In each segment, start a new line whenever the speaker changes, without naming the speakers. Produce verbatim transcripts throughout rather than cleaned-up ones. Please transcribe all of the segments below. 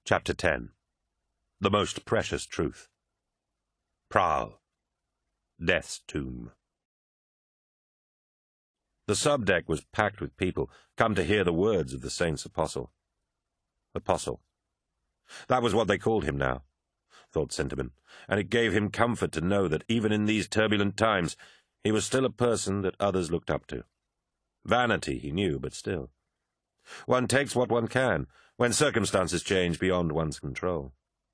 Chapter ten. The Most Precious Truth. Praal. Death's Tomb. The subdeck was packed with people, come to hear the words of the saint's apostle. Apostle. That was what they called him now, thought Sinterman, and it gave him comfort to know that even in these turbulent times he was still a person that others looked up to. Vanity, he knew, but still. One takes what one can, when circumstances change beyond one's control.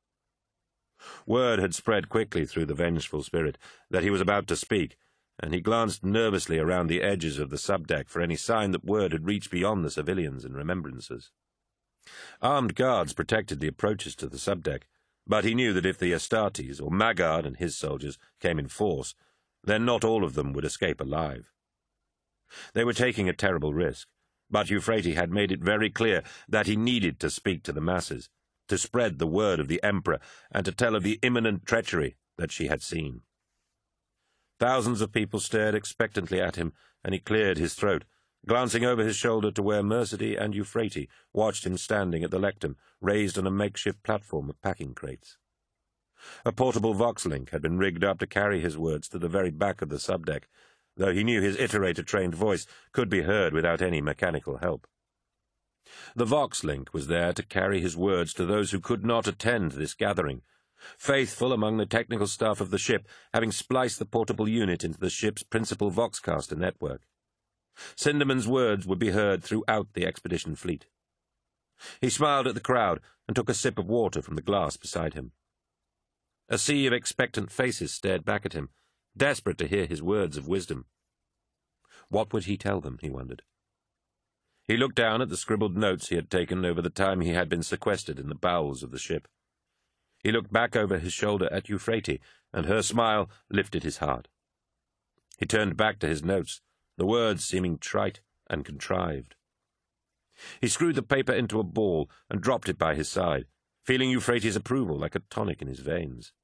Word had spread quickly through the vengeful spirit that he was about to speak, and he glanced nervously around the edges of the subdeck for any sign that word had reached beyond the civilians and remembrances. Armed guards protected the approaches to the subdeck, but he knew that if the Astartes, or Maggard and his soldiers, came in force, then not all of them would escape alive. They were taking a terrible risk, but Euphrates had made it very clear that he needed to speak to the masses, to spread the word of the Emperor, and to tell of the imminent treachery that she had seen. Thousands of people stared expectantly at him, and he cleared his throat, glancing over his shoulder to where Mercede and Euphrates watched him standing at the lectern, raised on a makeshift platform of packing crates. A portable vox-link had been rigged up to carry his words to the very back of the subdeck, though he knew his iterator-trained voice could be heard without any mechanical help. The vox-link was there to carry his words to those who could not attend this gathering, faithful among the technical staff of the ship, having spliced the portable unit into the ship's principal voxcaster network. Sindermann's words would be heard throughout the expedition fleet. He smiled at the crowd and took a sip of water from the glass beside him. A sea of expectant faces stared back at him, desperate to hear his words of wisdom. What would he tell them, he wondered. He looked down at the scribbled notes he had taken over the time he had been sequestered in the bowels of the ship. He looked back over his shoulder at Euphrates, and her smile lifted his heart. He turned back to his notes, the words seeming trite and contrived. He screwed the paper into a ball and dropped it by his side, feeling Euphrates' approval like a tonic in his veins.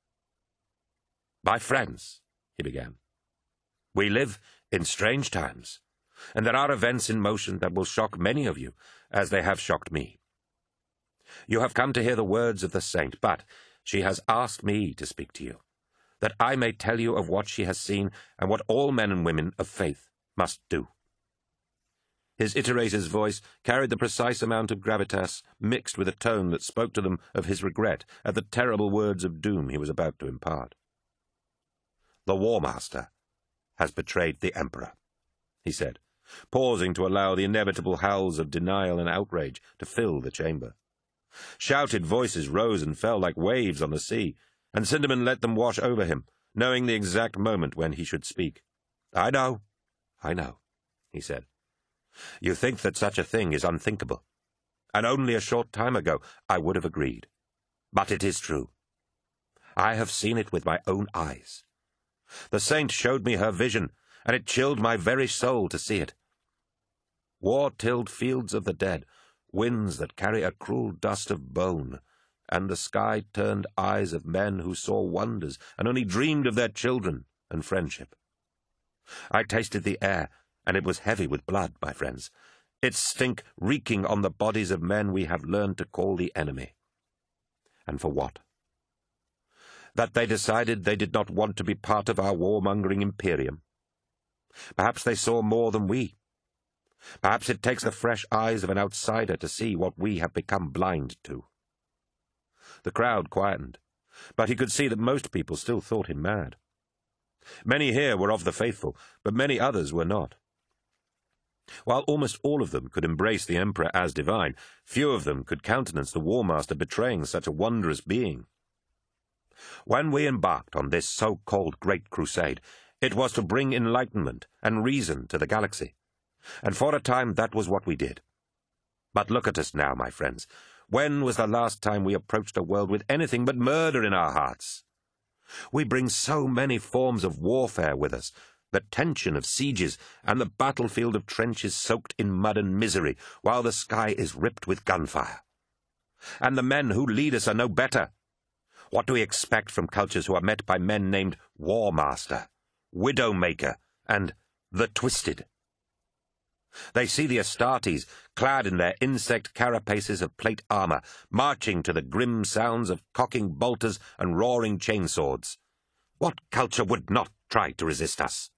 "My friends," he began, "we live in strange times, and there are events in motion that will shock many of you, as they have shocked me. You have come to hear the words of the saint, but she has asked me to speak to you, that I may tell you of what she has seen and what all men and women of faith must do." His iterator's voice carried the precise amount of gravitas mixed with a tone that spoke to them of his regret at the terrible words of doom he was about to impart. "The War Master has betrayed the Emperor," he said, pausing to allow the inevitable howls of denial and outrage to fill the chamber. Shouted voices rose and fell like waves on the sea, and Sindermann let them wash over him, knowing the exact moment when he should speak. "I know, I know," he said. "You think that such a thing is unthinkable, and only a short time ago I would have agreed. But it is true. I have seen it with my own eyes. The saint showed me her vision, and it chilled my very soul to see it. War-tilled fields of the dead, winds that carry a cruel dust of bone, and the sky-turned eyes of men who saw wonders and only dreamed of their children and friendship. I tasted the air, and it was heavy with blood, my friends, its stink reeking on the bodies of men we have learned to call the enemy. And for what? That they decided they did not want to be part of our warmongering imperium. Perhaps they saw more than we. Perhaps it takes the fresh eyes of an outsider to see what we have become blind to." The crowd quietened, but he could see that most people still thought him mad. Many here were of the faithful, but many others were not. While almost all of them could embrace the Emperor as divine, few of them could countenance the War Master betraying such a wondrous being. "When we embarked on this so-called Great Crusade, it was to bring enlightenment and reason to the galaxy, and for a time that was what we did. But look at us now, my friends. When was the last time we approached a world with anything but murder in our hearts? We bring so many forms of warfare with us, the tension of sieges and the battlefield of trenches soaked in mud and misery, while the sky is ripped with gunfire. And the men who lead us are no better. What do we expect from cultures who are met by men named War Master, Widowmaker, and the Twisted? They see the Astartes, clad in their insect carapaces of plate armor, marching to the grim sounds of cocking bolters and roaring chainswords. What culture would not try to resist us?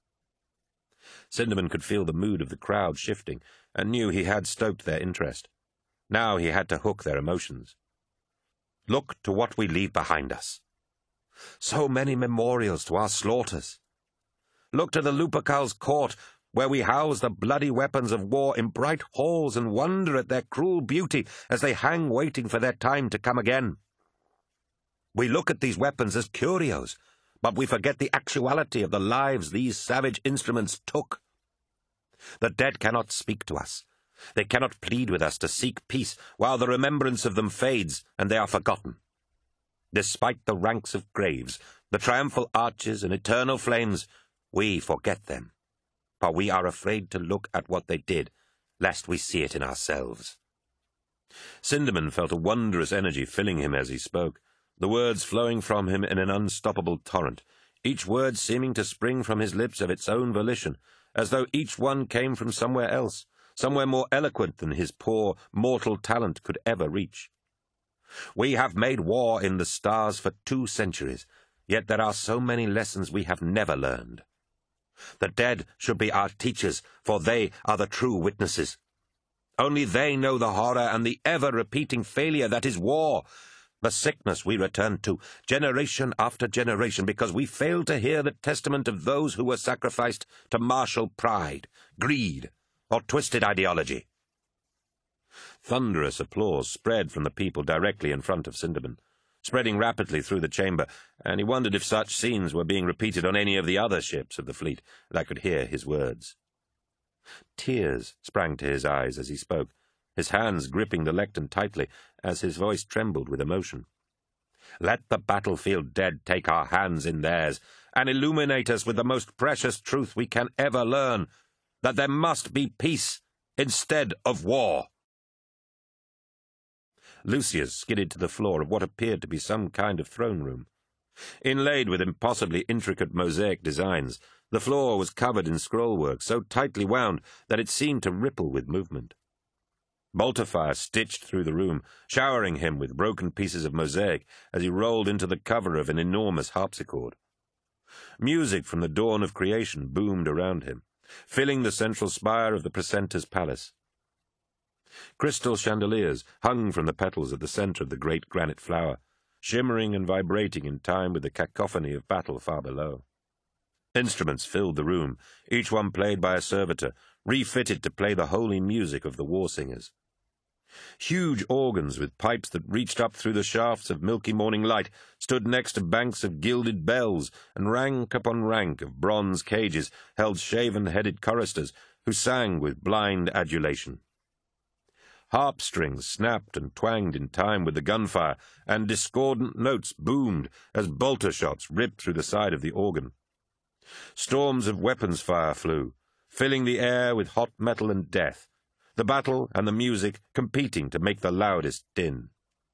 Sinderman could feel the mood of the crowd shifting, and knew he had stoked their interest. Now he had to hook their emotions. Look to what we leave behind us. So many memorials to our slaughters. Look to the Lupercal's court, where we house the bloody weapons of war in bright halls, and wonder at their cruel beauty as they hang waiting for their time to come again. We look at these weapons as curios, but we forget the actuality of the lives these savage instruments took. The dead cannot speak to us. They cannot plead with us to seek peace while the remembrance of them fades and they are forgotten. Despite the ranks of graves, the triumphal arches and eternal flames, we forget them, for we are afraid to look at what they did, lest we see it in ourselves. Sinderman felt a wondrous energy filling him as he spoke, the words flowing from him in an unstoppable torrent, each word seeming to spring from his lips of its own volition, as though each one came from somewhere else, somewhere more eloquent than his poor, mortal talent could ever reach. We have made war in the stars for two centuries, yet there are so many lessons we have never learned. The dead should be our teachers, for they are the true witnesses. Only they know the horror and the ever-repeating failure that is war, the sickness we return to, generation after generation, because we fail to hear the testament of those who were sacrificed to martial pride, greed, or twisted ideology. Thunderous applause spread from the people directly in front of Sinderman, spreading rapidly through the chamber, and he wondered if such scenes were being repeated on any of the other ships of the fleet that could hear his words. Tears sprang to his eyes as he spoke, his hands gripping the lectern tightly as his voice trembled with emotion. Let the battlefield dead take our hands in theirs and illuminate us with the most precious truth we can ever learn, that there must be peace instead of war. Lucius skidded to the floor of what appeared to be some kind of throne room. Inlaid with impossibly intricate mosaic designs, the floor was covered in scrollwork so tightly wound that it seemed to ripple with movement. Bolter-fire stitched through the room, showering him with broken pieces of mosaic as he rolled into the cover of an enormous harpsichord. Music from the dawn of creation boomed around him, filling the central spire of the precentor's palace. Crystal chandeliers hung from the petals at the center of the great granite flower, shimmering and vibrating in time with the cacophony of battle far below. Instruments filled the room, each one played by a servitor, refitted to play the holy music of the war singers. Huge organs with pipes that reached up through the shafts of milky morning light stood next to banks of gilded bells, and rank upon rank of bronze cages held shaven-headed choristers who sang with blind adulation. Harp strings snapped and twanged in time with the gunfire, and discordant notes boomed as bolter shots ripped through the side of the organ. Storms of weapons fire flew, filling the air with hot metal and death, the battle and the music competing to make the loudest din.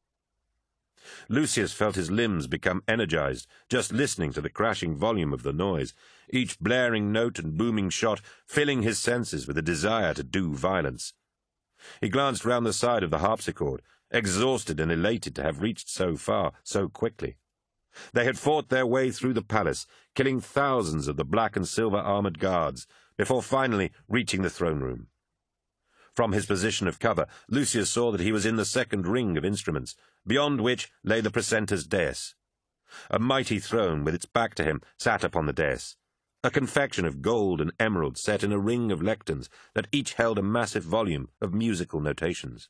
Lucius felt his limbs become energized just listening to the crashing volume of the noise, each blaring note and booming shot filling his senses with a desire to do violence. He glanced round the side of the harpsichord, exhausted and elated to have reached so far so quickly. They had fought their way through the palace, killing thousands of the black and silver armored guards, before finally reaching the throne room. From his position of cover, Lucius saw that he was in the second ring of instruments, beyond which lay the precentor's dais. A mighty throne with its back to him sat upon the dais, a confection of gold and emerald set in a ring of lecterns that each held a massive volume of musical notations.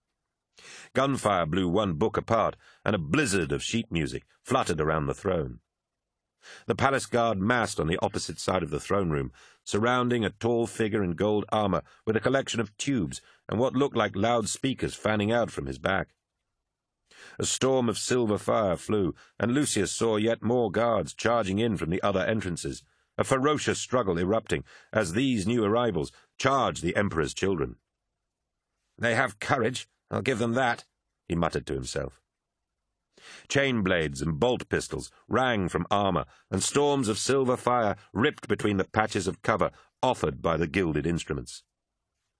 Gunfire blew one book apart, and a blizzard of sheet music fluttered around the throne. The palace guard massed on the opposite side of the throne room, surrounding a tall figure in gold armor with a collection of tubes and what looked like loudspeakers fanning out from his back. A storm of silver fire flew, and Lucius saw yet more guards charging in from the other entrances, a ferocious struggle erupting as these new arrivals charged the Emperor's children. "They have courage, I'll give them that," he muttered to himself. Chain blades and bolt pistols rang from armor, and storms of silver fire ripped between the patches of cover offered by the gilded instruments.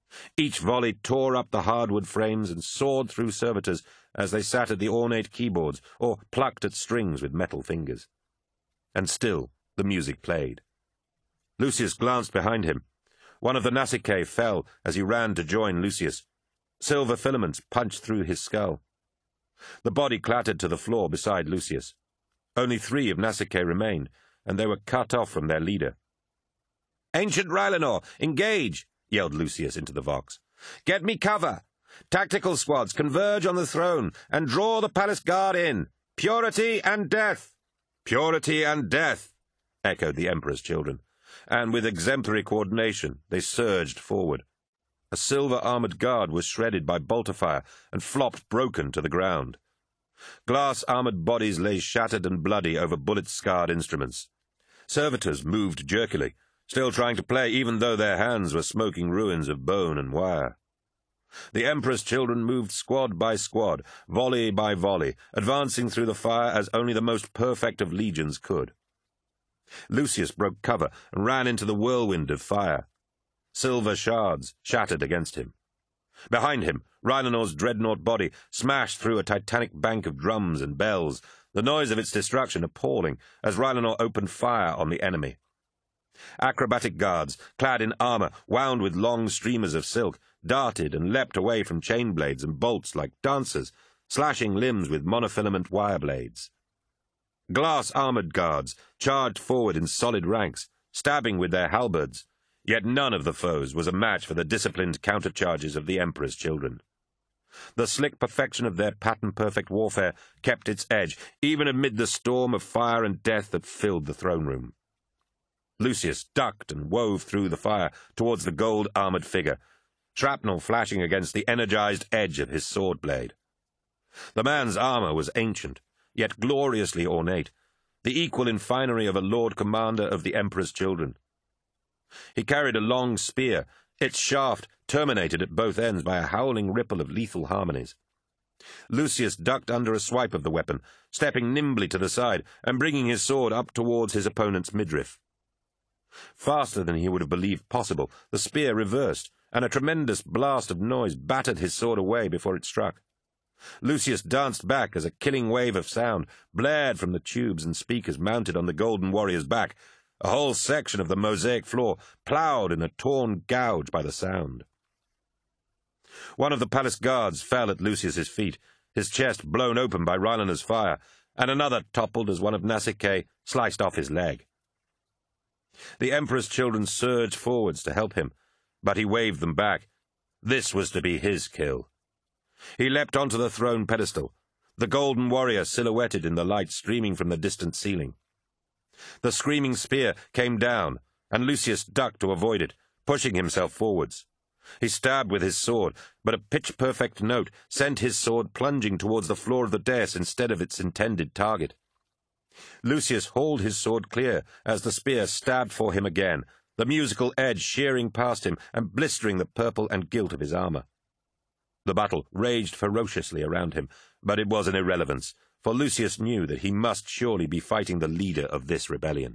Each volley tore up the hardwood frames and soared through servitors as they sat at the ornate keyboards or plucked at strings with metal fingers. And still the music played. Lucius glanced behind him. One of the Nasicae fell as he ran to join Lucius. Silver filaments punched through his skull. The body clattered to the floor beside Lucius. Only three of Nasicae remained, and they were cut off from their leader. "Ancient Rylanor, engage!" yelled Lucius into the vox. "Get me cover! Tactical squads, converge on the throne, and draw the palace guard in! Purity and death!" "Purity and death!" echoed the Emperor's children, and with exemplary coordination they surged forward. A silver-armoured guard was shredded by bolter fire and flopped broken to the ground. Glass-armoured bodies lay shattered and bloody over bullet-scarred instruments. Servitors moved jerkily, still trying to play even though their hands were smoking ruins of bone and wire. The Emperor's children moved squad by squad, volley by volley, advancing through the fire as only the most perfect of legions could. Lucius broke cover and ran into the whirlwind of fire. Silver shards shattered against him. Behind him, Rylanor's dreadnought body smashed through a titanic bank of drums and bells, the noise of its destruction appalling as Rylanor opened fire on the enemy. Acrobatic guards, clad in armour wound with long streamers of silk, darted and leapt away from chain blades and bolts like dancers, slashing limbs with monofilament wire blades. Glass-armoured guards charged forward in solid ranks, stabbing with their halberds, yet none of the foes was a match for the disciplined countercharges of the Emperor's children. The slick perfection of their pattern-perfect warfare kept its edge, even amid the storm of fire and death that filled the throne room. Lucius ducked and wove through the fire towards the gold-armoured figure, shrapnel flashing against the energized edge of his sword blade. The man's armour was ancient, yet gloriously ornate, the equal in finery of a Lord Commander of the Emperor's children. He carried a long spear, its shaft terminated at both ends by a howling ripple of lethal harmonies. Lucius ducked under a swipe of the weapon, stepping nimbly to the side and bringing his sword up towards his opponent's midriff. Faster than he would have believed possible, the spear reversed, and a tremendous blast of noise battered his sword away before it struck. Lucius danced back as a killing wave of sound blared from the tubes and speakers mounted on the Golden Warrior's back, a whole section of the mosaic floor ploughed in a torn gouge by the sound. One of the palace guards fell at Lucius's feet, his chest blown open by Rylanor's fire, and another toppled as one of Nasicae sliced off his leg. The Emperor's children surged forwards to help him, but he waved them back. This was to be his kill. He leapt onto the throne pedestal, the Golden Warrior silhouetted in the light streaming from the distant ceiling. The screaming spear came down, and Lucius ducked to avoid it, pushing himself forwards. He stabbed with his sword, but a pitch-perfect note sent his sword plunging towards the floor of the dais instead of its intended target. Lucius hauled his sword clear as the spear stabbed for him again, the musical edge shearing past him and blistering the purple and gilt of his armour. The battle raged ferociously around him, but it was an irrelevance, for Lucius knew that he must surely be fighting the leader of this rebellion.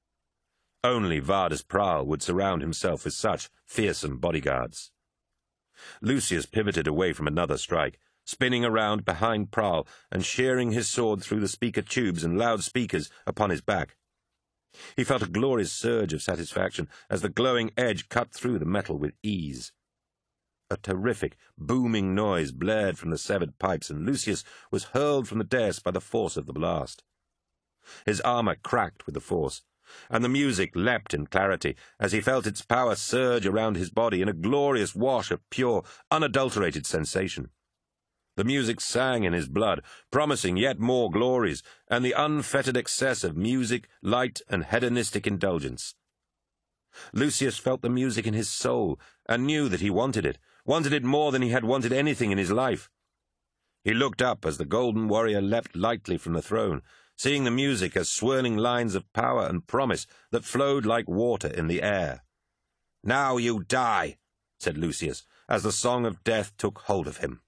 Only Vardus Praal would surround himself with such fearsome bodyguards. Lucius pivoted away from another strike, spinning around behind Praal and shearing his sword through the speaker tubes and loudspeakers upon his back. He felt a glorious surge of satisfaction as the glowing edge cut through the metal with ease. A terrific, booming noise blared from the severed pipes, and Lucius was hurled from the dais by the force of the blast. His armour cracked with the force, and the music leapt in clarity as he felt its power surge around his body in a glorious wash of pure, unadulterated sensation. The music sang in his blood, promising yet more glories, and the unfettered excess of music, light, and hedonistic indulgence. Lucius felt the music in his soul, and knew that he wanted it, wanted it more than he had wanted anything in his life. He looked up as the Golden Warrior leapt lightly from the throne, seeing the music as swirling lines of power and promise that flowed like water in the air. "Now you die," said Lucius, as the song of death took hold of him.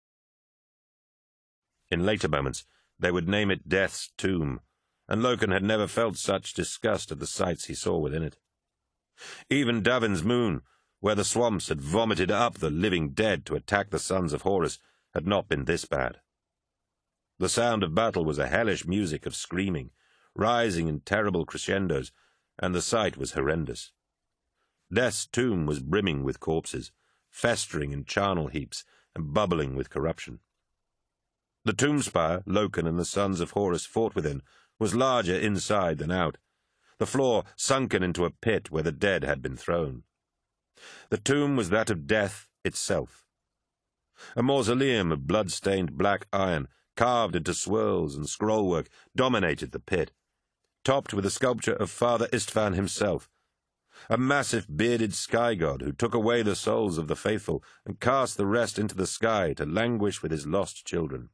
In later moments, they would name it Death's Tomb, and Loken had never felt such disgust at the sights he saw within it. Even Davin's moon, where the swamps had vomited up the living dead to attack the sons of Horus, had not been this bad. The sound of battle was a hellish music of screaming, rising in terrible crescendos, and the sight was horrendous. Death's tomb was brimming with corpses, festering in charnel heaps and bubbling with corruption. The tomb spire Loken and the sons of Horus fought within was larger inside than out, the floor sunken into a pit where the dead had been thrown. The tomb was that of death itself. A mausoleum of blood-stained black iron, carved into swirls and scrollwork, dominated the pit, topped with a sculpture of Father Istvan himself, a massive bearded sky god who took away the souls of the faithful and cast the rest into the sky to languish with his lost children.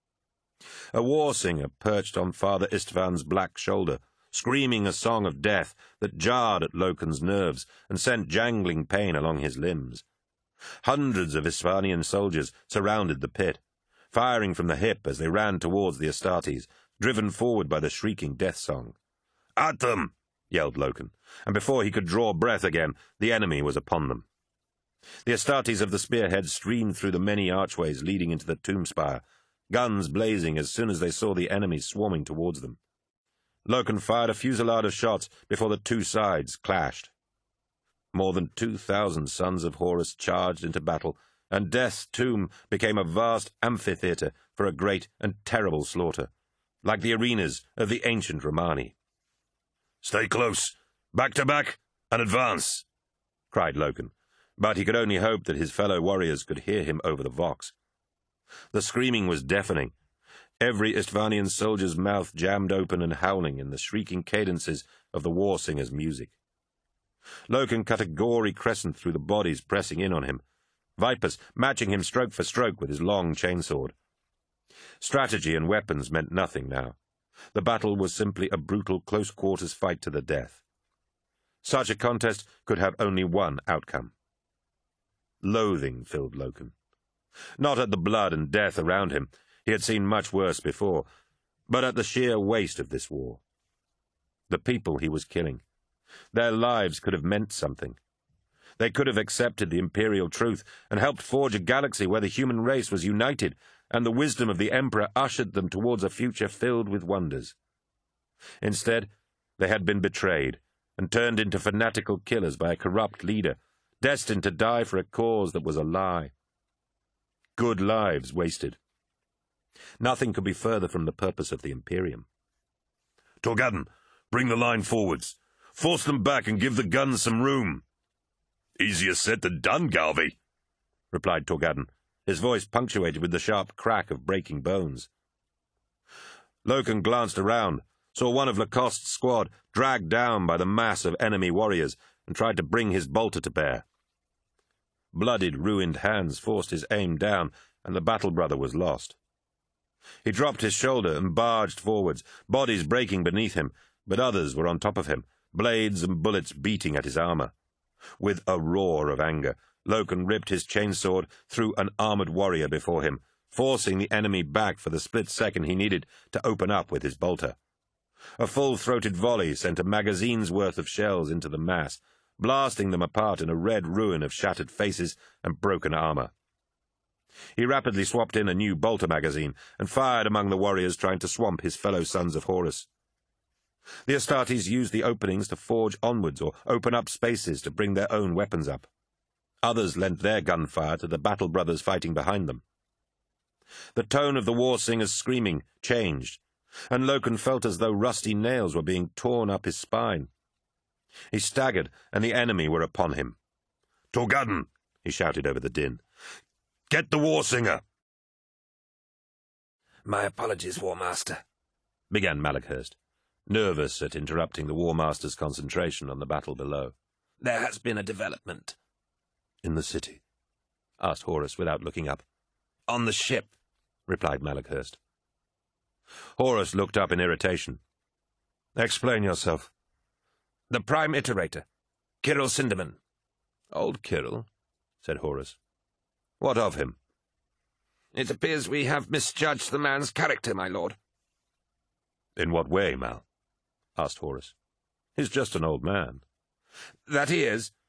A war-singer perched on Father Istvan's black shoulder, screaming a song of death that jarred at Loken's nerves and sent jangling pain along his limbs. Hundreds of Istvanian soldiers surrounded the pit, firing from the hip as they ran towards the Astartes, driven forward by the shrieking death song. "At them!" yelled Loken, and before he could draw breath again, the enemy was upon them. The Astartes of the spearhead streamed through the many archways leading into the tomb spire, guns blazing as soon as they saw the enemy swarming towards them. Loken fired a fusillade of shots before the two sides clashed. More than two thousand sons of Horus charged into battle, and Death's tomb became a vast amphitheatre for a great and terrible slaughter, like the arenas of the ancient Romani. "Stay close, back to back, and advance!" cried Loken, but he could only hope that his fellow warriors could hear him over the vox. The screaming was deafening, every Istvanian soldier's mouth jammed open and howling in the shrieking cadences of the war-singer's music. Loken cut a gory crescent through the bodies pressing in on him, Vipers matching him stroke for stroke with his long chainsword. Strategy and weapons meant nothing now. The battle was simply a brutal close-quarters fight to the death. Such a contest could have only one outcome. Loathing filled Loken. Not at the blood and death around him, he had seen much worse before, but at the sheer waste of this war. The people he was killing. Their lives could have meant something. They could have accepted the imperial truth and helped forge a galaxy where the human race was united, and the wisdom of the Emperor ushered them towards a future filled with wonders. Instead, they had been betrayed and turned into fanatical killers by a corrupt leader, destined to die for a cause that was a lie. Good lives wasted. Nothing could be further from the purpose of the Imperium. "Torgadden, bring the line forwards. Force them back and give the guns some room." "Easier said than done, Galvi," replied Torgadden, his voice punctuated with the sharp crack of breaking bones. Loken glanced around, saw one of Lacoste's squad dragged down by the mass of enemy warriors, and tried to bring his bolter to bear. Bloodied, ruined hands forced his aim down, and the battle brother was lost. He dropped his shoulder and barged forwards, bodies breaking beneath him, but others were on top of him, blades and bullets beating at his armor. With a roar of anger, Loken ripped his chainsword through an armored warrior before him, forcing the enemy back for the split second he needed to open up with his bolter. A full-throated volley sent a magazine's worth of shells into the mass, blasting them apart in a red ruin of shattered faces and broken armor. He rapidly swapped in a new bolter magazine and fired among the warriors trying to swamp his fellow sons of Horus. The Astartes used the openings to forge onwards or open up spaces to bring their own weapons up. Others lent their gunfire to the battle brothers fighting behind them. The tone of the war-singer's screaming changed, and Loken felt as though rusty nails were being torn up his spine. He staggered, and the enemy were upon him. "Torgadden!" he shouted over the din. "Get the war-singer!"
"My apologies, War Master,"
began Malakhurst, nervous at interrupting the War Master's concentration on the battle below.
"There has been a development."
"In the city?" asked Horus without looking up.
"On the ship,"
replied Malakhurst. Horus looked up in irritation. "Explain yourself."
"The Prime Iterator, Kirill Sinderman."
"Old Kirill," said Horus. "What of him?"
"It appears we have misjudged the man's character, my lord."
"In what way, Mal?" asked Horus. "He's just an old man."
"That he is.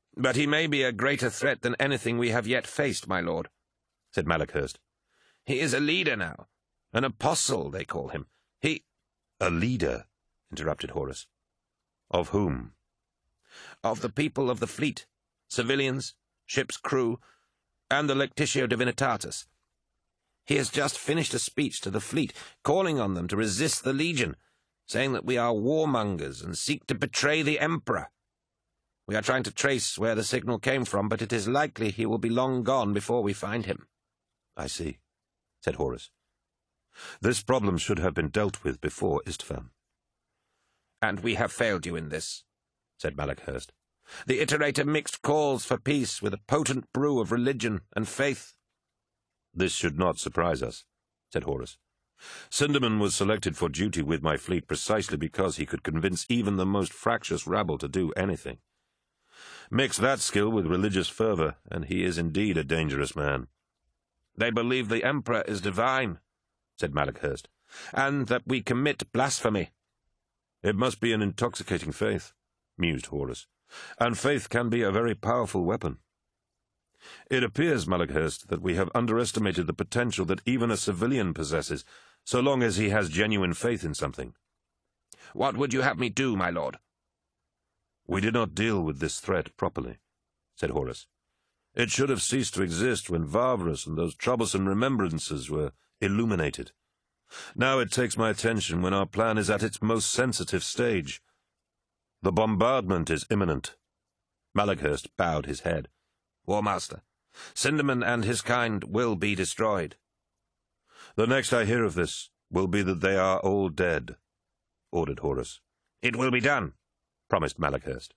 But he may be a greater threat than anything we have yet faced, my lord, said Malachhurst. He is a leader now. An apostle, they call him. He—
A leader, interrupted Horus. Of whom?
Of the people of the fleet, civilians, ship's crew, and the Lectitio Divinitatis. He has just finished a speech to the fleet, calling on them to resist the Legion, saying that we are warmongers and seek to betray the Emperor. We are trying to trace where the signal came from, but it is likely he will be long gone before we find him.
I see, said Horus. This problem should have been dealt with before Istvan.
And we have failed you in this, said Malachhurst. The Iterator mixed calls for peace with a potent brew of religion and faith.
This should not surprise us, said Horus. Sindaman was selected for duty with my fleet precisely because he could convince even the most fractious rabble to do anything. Mix that skill with religious fervour, and he is indeed a dangerous man.
They believe the Emperor is divine, said Malachhurst, and that we commit blasphemy.
It must be an intoxicating faith, mused Horus, and faith can be a very powerful weapon. It appears, Malachhurst, that we have underestimated the potential that even a civilian possesses, so long as he has genuine faith in something.
What would you have me do, my lord?
We did not deal with this threat properly, said Horus. It should have ceased to exist when Varvarus and those troublesome remembrances were illuminated. Now it takes my attention when our plan is at its most sensitive stage. The bombardment is imminent.
Malachhurst bowed his head. War Master, Sindaman and his kind will be destroyed.
The next I hear of this will be that they are all dead, ordered Horus.
It will be done, promised Malachhurst.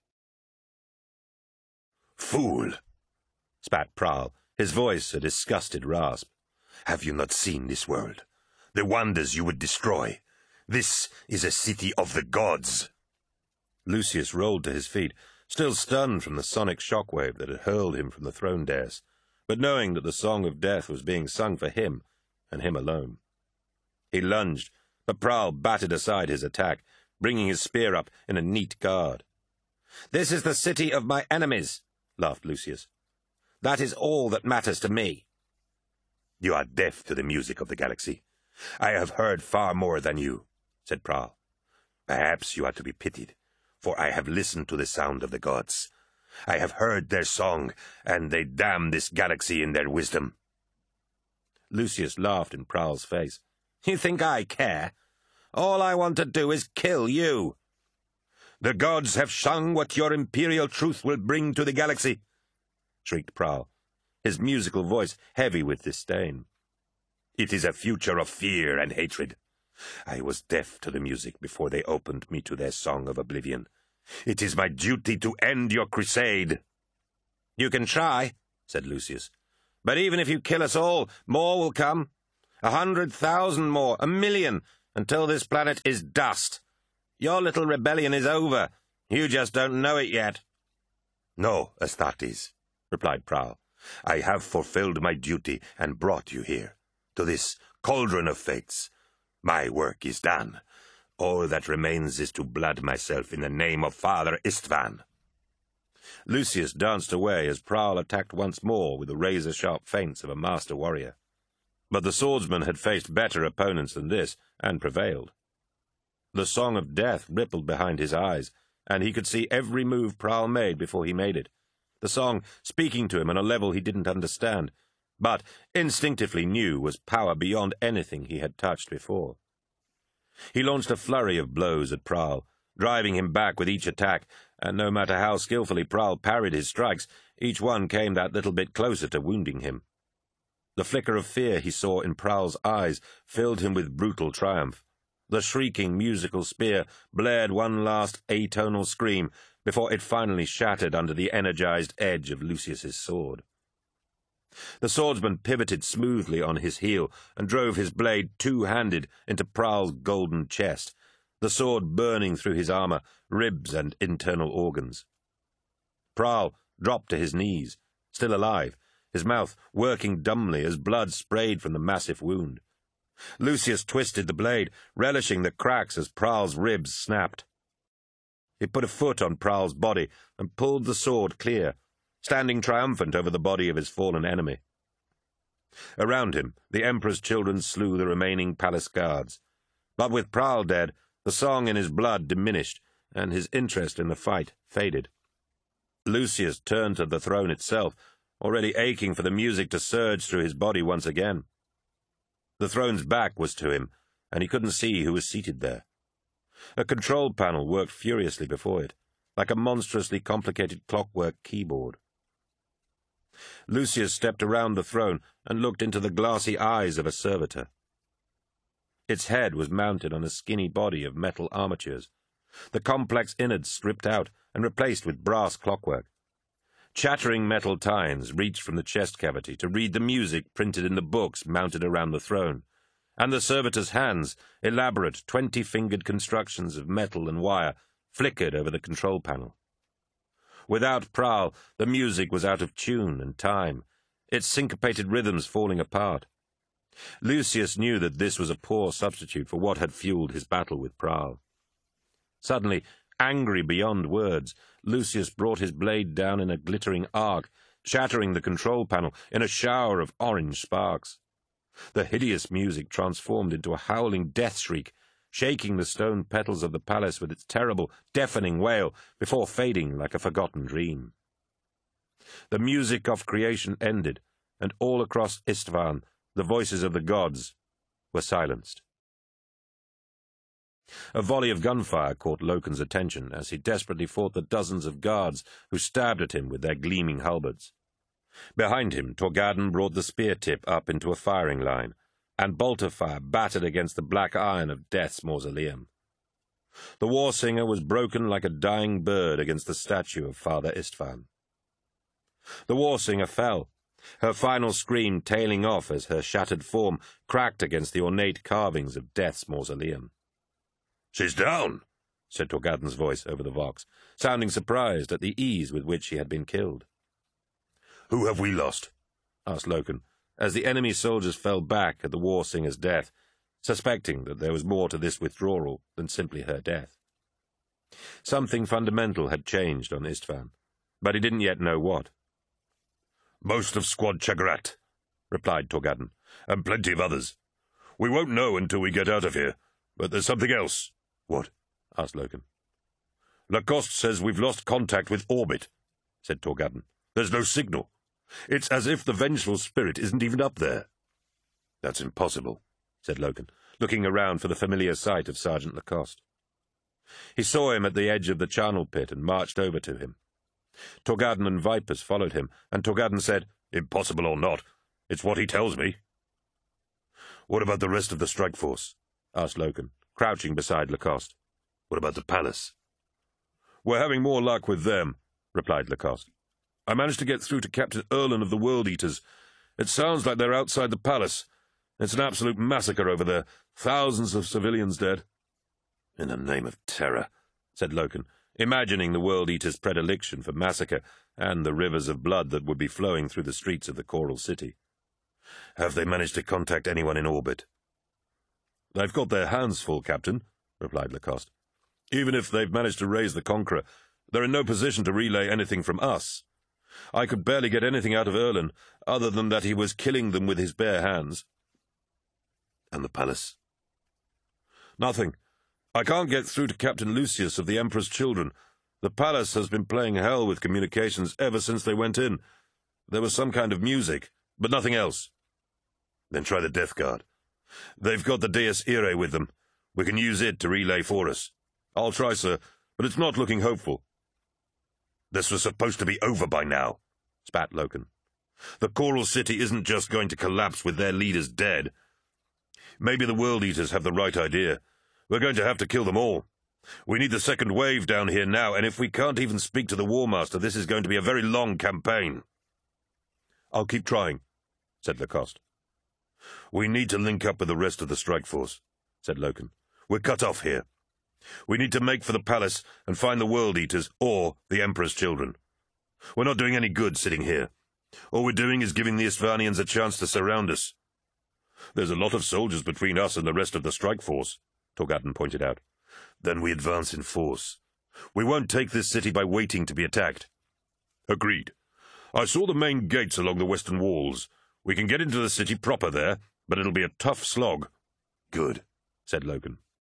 Fool, spat Prowl, his voice a disgusted rasp. Have you not seen this world? The wonders you would destroy. This is a city of the gods. Lucius rolled to his feet, still stunned from the sonic shockwave that had hurled him from the throne dais, but knowing that the song of death was being sung for him, and him alone. He lunged, but Prowl batted aside his attack, bringing his spear up in a neat guard.
"This is the city of my enemies," laughed Lucius. "That is all that matters to me."
"You are deaf to the music of the galaxy. I have heard far more than you," said Prowl. "Perhaps you are to be pitied, for I have listened to the sound of the gods. I have heard their song, and they damn this galaxy in their wisdom."
Lucius laughed in Prowl's face. "You think I care? All I want to do is kill you."
"The gods have sung what your imperial truth will bring to the galaxy," shrieked Prowl, his musical voice heavy with disdain. "It is a future of fear and hatred. I was deaf to the music before they opened me to their song of oblivion. It is my duty to end your crusade."
"You can try," said Lucius. "But even if you kill us all, more will come. A hundred thousand more, a million, until this planet is dust. Your little rebellion is over. You just don't know it yet."
"No, Astartes," replied Prowl. "I have fulfilled my duty and brought you here, to this cauldron of fates. My work is done. All that remains is to blood myself in the name of Father Istvan." Lucius danced away as Prowl attacked once more with the razor-sharp feints of a master warrior. But the swordsman had faced better opponents than this, and prevailed. The song of death rippled behind his eyes, and he could see every move Prowl made before he made it, the song speaking to him on a level he didn't understand, but instinctively knew was power beyond anything he had touched before. He launched a flurry of blows at Prowl, driving him back with each attack, and no matter how skillfully Prowl parried his strikes, each one came that little bit closer to wounding him. The flicker of fear he saw in Prowl's eyes filled him with brutal triumph. The shrieking musical spear blared one last atonal scream before it finally shattered under the energized edge of Lucius's sword. The swordsman pivoted smoothly on his heel and drove his blade two-handed into Prowl's golden chest, the sword burning through his armor, ribs, and internal organs. Prowl dropped to his knees, still alive, his mouth working dumbly as blood sprayed from the massive wound. Lucius twisted the blade, relishing the cracks as Prowl's ribs snapped. He put a foot on Prowl's body and pulled the sword clear, standing triumphant over the body of his fallen enemy. Around him, the Emperor's children slew the remaining palace guards. But with Pral dead, the song in his blood diminished, and his interest in the fight faded. Lucius turned to the throne itself, already aching for the music to surge through his body once again. The throne's back was to him, and he couldn't see who was seated there. A control panel worked furiously before it, like a monstrously complicated clockwork keyboard. Lucius stepped around the throne and looked into the glassy eyes of a servitor. Its head was mounted on a skinny body of metal armatures, the complex innards stripped out and replaced with brass clockwork. Chattering metal tines reached from the chest cavity to read the music printed in the books mounted around the throne, and the servitor's hands, elaborate twenty-fingered constructions of metal and wire, flickered over the control panel. Without Pral, the music was out of tune and time, its syncopated rhythms falling apart. Lucius knew that this was a poor substitute for what had fueled his battle with Pral. Suddenly, angry beyond words, Lucius brought his blade down in a glittering arc, shattering the control panel in a shower of orange sparks. The hideous music transformed into a howling death shriek, shaking the stone petals of the palace with its terrible, deafening wail before fading like a forgotten dream. The music of creation ended, and all across Istvan the voices of the gods were silenced. A volley of gunfire caught Loken's attention as he desperately fought the dozens of guards who stabbed at him with their gleaming halberds. Behind him, Torgaden brought the spear tip up into a firing line, and bolter fire battered against the black iron of Death's mausoleum. The war singer was broken like a dying bird against the statue of Father Istvan. The war singer fell, her final scream tailing off as her shattered form cracked against the ornate carvings of Death's mausoleum.
"She's down,"
said Torgaden's voice over the vox, sounding surprised at the ease with which she had been killed.
"Who have we lost?"
asked Loken, as the enemy soldiers fell back at the war singer's death, suspecting that there was more to this withdrawal than simply her death. Something fundamental had changed on Istvan, but he didn't yet know what.
"Most of Squad Chagarat," replied Torgaden, "and plenty of others. We won't know until we get out of here, but there's something else."
"What?" asked Loken.
"Lacoste says we've lost contact with orbit," said Torgaden. "There's no signal. It's as if the vengeful spirit isn't even up there."
"That's impossible," said Loken, looking around for the familiar sight of Sergeant Lacoste. He saw him at the edge of the charnel pit and marched over to him. Torgaden and Vipers followed him, and Torgaden said,
"Impossible or not, it's what he tells me." "What about the rest of the strike force?" asked Loken, crouching beside Lacoste. "What about the palace?"
"We're having more luck with them," replied Lacoste. "I managed to get through to Captain Erlin of the World Eaters. It sounds like they're outside the palace. It's an absolute massacre over there. Thousands of civilians dead."
"In the name of terror,"
said Loken, imagining the World Eaters' predilection for massacre and the rivers of blood that would be flowing through the streets of the Coral City.
"Have they managed to contact anyone in orbit?"
"They've got their hands full, Captain," replied Lacoste. "Even if they've managed to raise the Conqueror, they're in no position to relay anything from us. I could barely get anything out of Erlin, other than that he was killing them with his bare hands."
"And the palace?"
"Nothing. I can't get through to Captain Lucius of the Emperor's Children. The palace has been playing hell with communications ever since they went in. There was some kind of music, but nothing else."
"Then try the Death Guard. They've got the Deus Irae with them. We can use it to relay for us."
"I'll try, sir, but it's not looking hopeful."
"This was supposed to be over by now," spat Loken. "The Coral City isn't just going to collapse with their leaders dead. Maybe the World Eaters have the right idea. We're going to have to kill them all. We need the second wave down here now, and if we can't even speak to the War Master, this is going to be a very long campaign."
"I'll keep trying," said Lacoste.
"We need to link up with the rest of the strike force," said Loken. "We're cut off here. We need to make for the palace and find the World Eaters or the Emperor's Children. We're not doing any good sitting here. All we're doing is giving the Istvanians a chance to surround us."
"There's a lot of soldiers between us and the rest of the strike force," Torgaden pointed out.
"Then we advance in force. We won't take this city by waiting to be attacked."
"Agreed.
I saw the main gates along the western walls. We can get into the city proper there, but it'll be a tough slog.
Good, said Loken.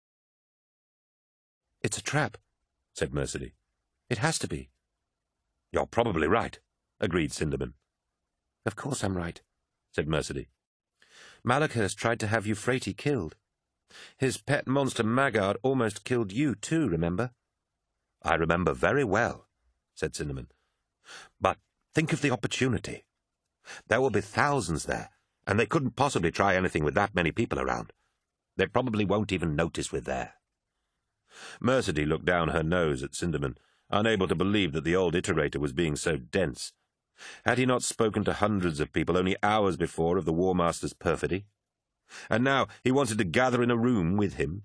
It's a trap, said Mercedy. It has to be.
You're probably right, agreed Sinderman.
Of course I'm right, said Mercedy. Malakhurst tried to have Euphrates killed. His pet monster Maggard almost killed you too, remember?
I remember very well, said Sinderman. But think of the opportunity. There will be thousands there, and they couldn't possibly try anything with that many people around. They probably won't even notice we're there.
Mercedy looked down her nose at Sinderman, unable to believe that the old iterator was being so dense. Had he not spoken to hundreds of people only hours before of the War Master's perfidy? And now he wanted to gather in a room with him.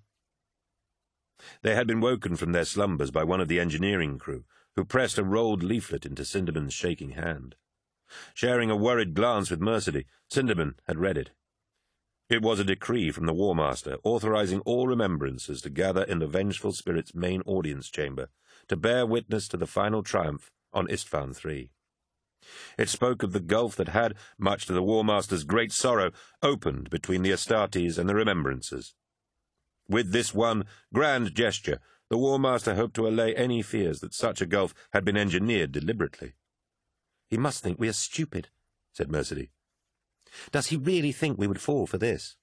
They had been woken from their slumbers by one of the engineering crew, who pressed a rolled leaflet into Sinderman's shaking hand. Sharing a worried glance with Mercedy, Sinderman had read it. It was a decree from the War Master authorizing all remembrancers to gather in the Vengeful Spirit's main audience chamber to bear witness to the final triumph on Istvan three. It spoke of the gulf that had, much to the War Master's great sorrow, opened between the Astartes and the remembrancers. With this one grand gesture, the War Master hoped to allay any fears that such a gulf had been engineered deliberately.
He must think we are stupid, said Mercedy. Does he really think we would fall for this?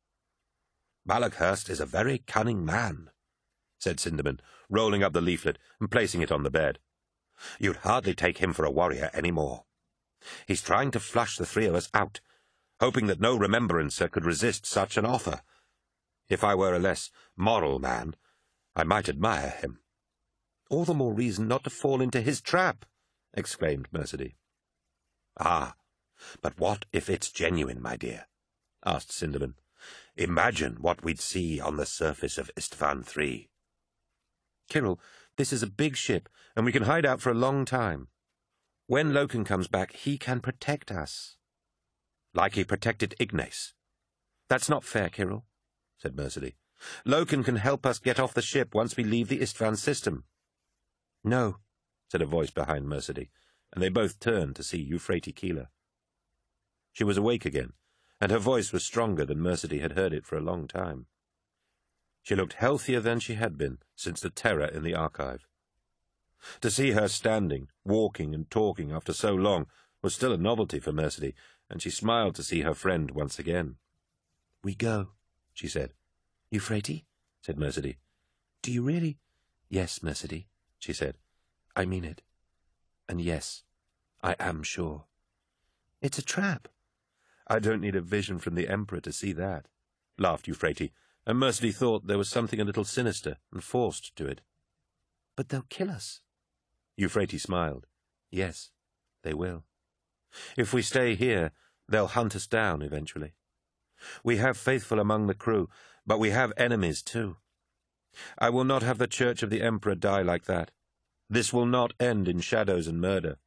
Malakhurst is a very cunning man, said Sinderman, rolling up the leaflet and placing it on the bed. You'd hardly take him for a warrior any more. He's trying to flush the three of us out, hoping that no remembrancer could resist such an offer. If I were a less moral man, I might admire him.
All the more reason not to fall into his trap, exclaimed Mercedy.
Ah, but what if it's genuine, my dear? Asked Sinderman. Imagine what we'd see on the surface of Istvan three.
Kyril, this is a big ship, and we can hide out for a long time. When Loken comes back, he can protect us.
Like he protected Ignace.
That's not fair, Kyril, said Mercedy. Loken can help us get off the ship once we leave the Istvan system.
No, said a voice behind Mercedy, and they both turned to see Euphrates Keeler. She was awake again, and her voice was stronger than Mercedy had heard it for a long time. She looked healthier than she had been since the terror in the archive. To see her standing, walking and talking after so long was still a novelty for Mercedy, and she smiled to see her friend once again.
"We go," she said. "Euphrates?" said Mercedy. "Do you really?" "Yes, Mercedy," she said. "I mean it. And yes, I am sure." "It's a trap."
"I don't need a vision from the Emperor to see that," laughed Euphrates, and Mercedy thought there was something a little sinister and forced to it.
"But they'll kill us."
Euphrates smiled. "Yes, they will. If we stay here, they'll hunt us down eventually. We have faithful among the crew, but we have enemies too. I will not have the Church of the Emperor die like that. This will not end in shadows and murder."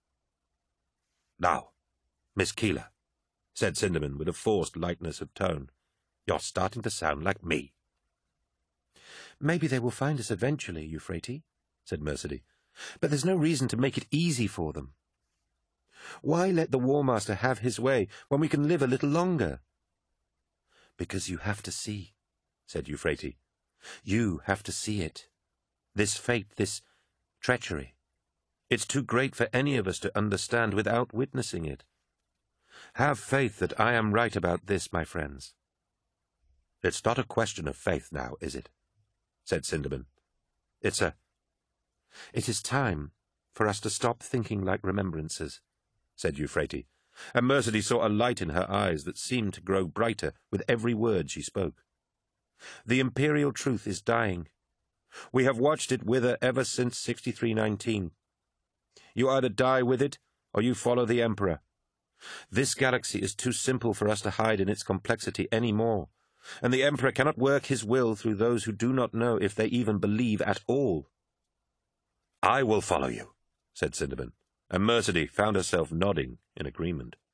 "Now, Miss Keeler," said Sinderman with a forced lightness of tone, "you're starting to sound like me."
"Maybe they will find us eventually, Euphrates," said Mercedy. "But there's no reason to make it easy for them. Why let the War Master have his way when we can live a little longer?" "Because you have to see," said Euphrates. "You have to see it. This fate, this treachery. It's too great for any of us to understand without witnessing it. Have faith that I am right about this, my friends."
"It's not a question of faith now, is it?" said Sinderman. "It's a—"
"It is time for us to stop thinking like remembrancers," said Euphrates, and Mercedy saw a light in her eyes that seemed to grow brighter with every word she spoke. "The imperial truth is dying. We have watched it wither ever since sixty-three nineteen. You either die with it, or you follow the Emperor. This galaxy is too simple for us to hide in its complexity any more, and the Emperor cannot work his will through those who do not know if they even believe at all."
"I will follow you," said Sinderman, and Mercedy found herself nodding in agreement.